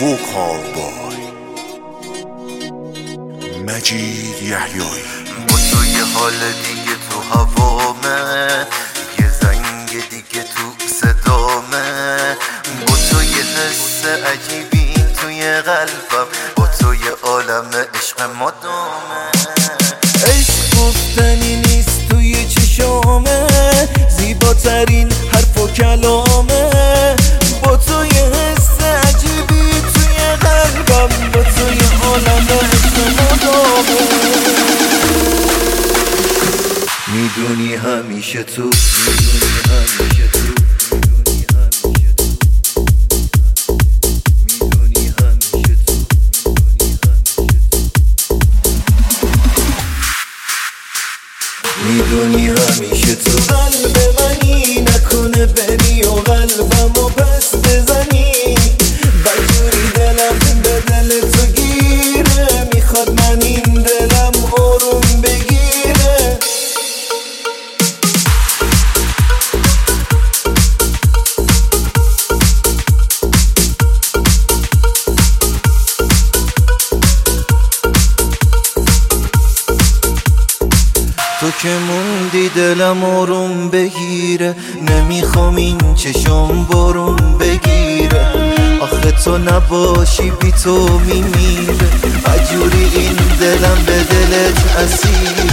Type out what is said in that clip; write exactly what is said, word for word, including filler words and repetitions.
ووکال بای مجید یحیایی. با تو یه حال دیگه تو هوامه، یه زنگ دیگه تو صدامه، با تو یه حس عجیبی توی قلبم، با تو یه عالم عشق مدامه. عشق گفتنی نیست توی چشامه، زیباترین حرف و کلامه، با تو یه حس عجیبی توی قلبم، با تو یه عالم عشق مدامه. میدونی همیشه تو، میدونی همیشه تو، میدونی همیشه تو، میدونی همیشه تو. قلب منی نکنه بری و قلبمو پس بزنی، بجوری دلم به دل تو گیره، میخواد من این دلم آروم بگیره. تو که موندی دلم آروم بگیره، نمیخوام این چشم بارون بگیره، آخه تو نباشی بی تو میمیره، عجوری این دلم به دلت اسیر.